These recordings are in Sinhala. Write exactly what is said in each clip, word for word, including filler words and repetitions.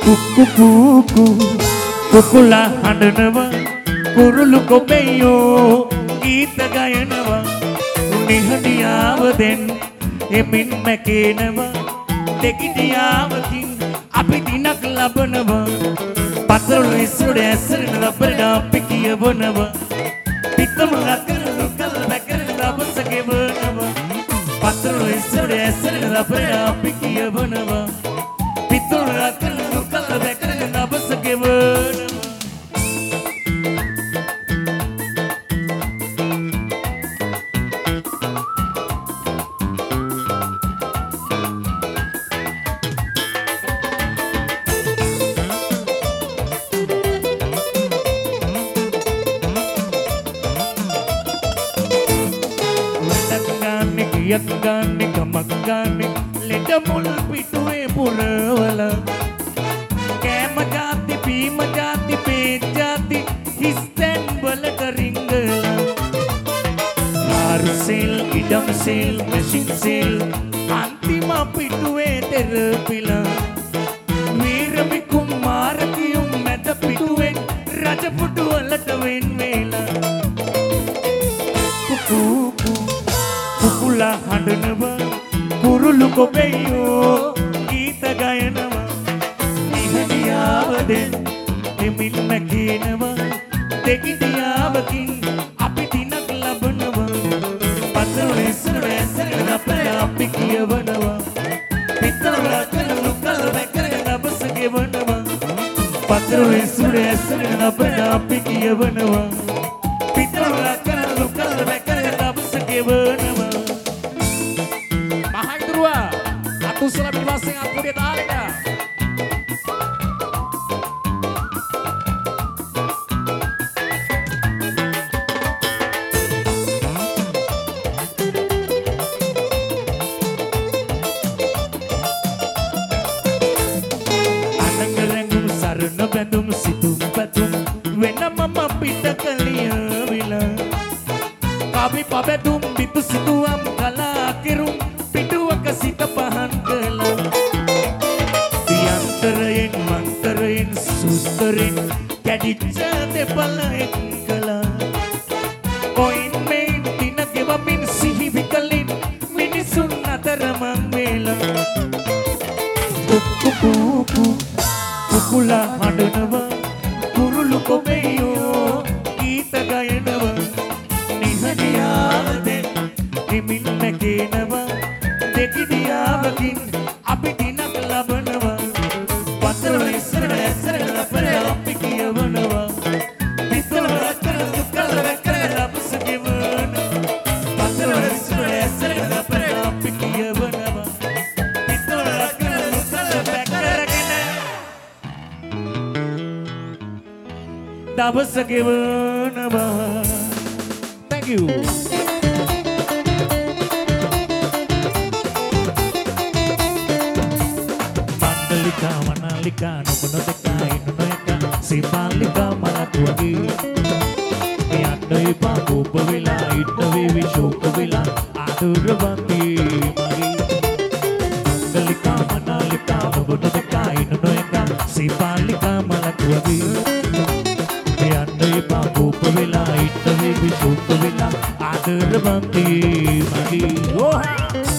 කුකුකුකු කුකුලා හඬනවා කුරුළු කොබෙයෝ ගීත ගයනවා නිහඬියාව දෙන් එමින් මැකේනවා දෙකිටියාවකින් අපි දිනක් ලබනවා පතරොල ඉස්සුඩ ඇසරෙන රබරට අපි කියවනවා පිටම රකරනු කල බැකරන දවස ගෙවනවා පතරොල ඉස්සුඩ ඇසරෙන රබරට අපි කියවනවා පිටම රකරනු කල බැකරන දවස ගෙවනවා යක් ගන්න කමක් ගන්න ලෙඩ මුල් පිටුවේ පුරවල කෑම ජාති පීම ජාති පේ ජාති හිස්තැන් වලට රිංගලා ආරුසෙල් ඉඩම් සෙල් මැෂින් සෙල් අන්තිම පිටුවේ තෙරපිලා වීරමි කුමාර කියුම් මැද පිටුවෙන් රජපුටු වලට වෙන් වේලා කුකු කුකුලා හඬනවා කුරුළු කොබෙයෝ ගීත ගයනවා නිහඬියාව දෙන් එමින් මැකේනවා දෙකිටියාවකින් අපි දිනක් ලබනවා පතරොල ඉස්සර ඇසර අපට අපි කියවනවා පිටර රකලු කල බැකර දවස ගෙවනවා පතරොල ඉස්සර ඇසර අපට අපි කියවනවා පිටර රකලු කල බැකර දවස ගෙවනවා Tusla Bibasing aku dia tarik Anang-anang sarana bandum situm batum Wena mama pita kalia vila Kabi pabedum bitu situam kala kirum Sita pahan kala Piantarain mantarain sustarin Kaditsa te palain kala Koin main tinagewamin sihivikalin Minisun nataramang mela Kukukuku Kukula hadanawa Kurulu kobeyo Gita gayanawa Nihadiyade Nimin nagenawa දෙකිටියාවකින් අපි දිනක් ලබනවා පතරොල ඉස්සර ඇසර අපට අපි කියවනවා පිටර රකර දුකල රකර ලබස ගෙවනවා පතරොල ඉස්සර ඇසර අපට අපි කියවනවා පිටර රකර දුකල බැකරගෙන දවස ගෙවනවා Thank you Mandalika, Manalika, Nupunodeka, Inunoeka, Sipalika, Malatuagi Yanda ipa Kupavila, Itavi Vishukavila, Aduravati Mari Mandalika, Manalika, Nupunodeka, Inunoeka, Sipalika, Malatuagi Yanda ipa Kupavila, Itavi Vishukavila, Aduravati Mari Oha!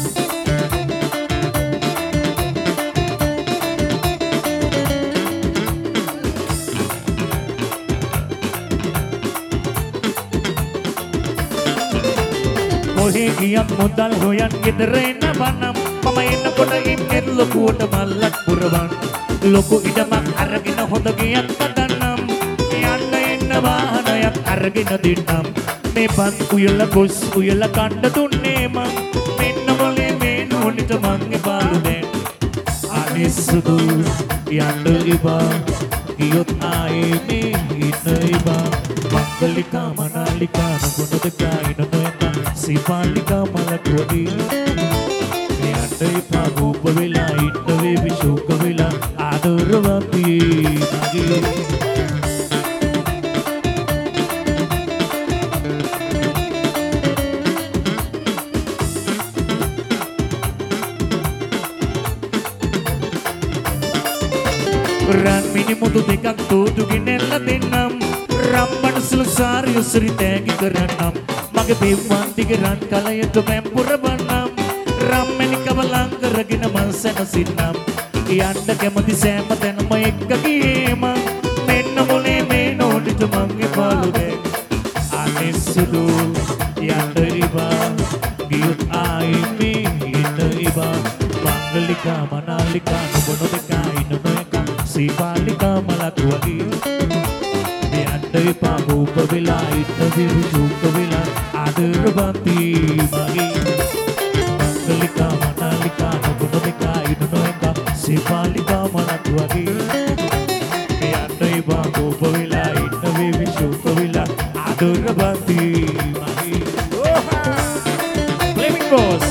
Kohe giyat modal hoyan ගෙදරේන වනම් මම එන්නකොට ඉන්නේ ලොකුවට මල්ලක් පුරවන් ලොකු ඉඩමක් අරගෙන හොඳ ගියක් හදන්නම් යන්න එන්න වාහනයක් අරගෙන දෙන්නම් මේ පත් උයල ගොස් උයල කණ්ඩ දුන්නේ මං මෙන්න මොලේ මේ නෝනිට මං එපාලු දැන් අනිස්සුදු යන්න ඉබා ගියොත් ආයේ මේ ඉන්න ඉබා Mandalika, Manalika, Nupunodeka, Inunoeka, Sipalika, Malatuagi Yanda ipa Kupavila, Itavi Vishukavila, Aduravati Magi රන් මිනිමුතු දෙකක් තෝතු ගෙනෙල්ල දෙන්නම් රම්බන සුළු සාරි උසුරි තෑගි කරන්නම් මගේ දෙව්වන් දිග රන් කලයට පැම්පුර බන්නම් රම්මැණිකව ලං කරගෙන මං සැනසෙන්නම් යන්න කැමති සෑම තැනම එක්ක ගියේම මෙන්න මොලේ මේ නෝඩිට මං එපාලුනේ අනේ සුදු යන්න රිවා ගියොත් ආයි මේ ඉන්න රිවා මංගලිකා මනාලිකා නුඹ නොදකා ඉන්න නොයකා සීපාලිකා මලක් වගේ යන්න එපා රූප වෙලා ඉන්න විරු චූක වෙලා ආදරවන්ති මගේ මංගලිකා මනාලිකා නුඹ නොදකා ඉන්න නොයකා සීපාලිකා මලක් වගේ යන්න එපා රූප වෙලා ඉන්න විරු චූක වෙලා ආදරවන්ති මගේ Flaming Boss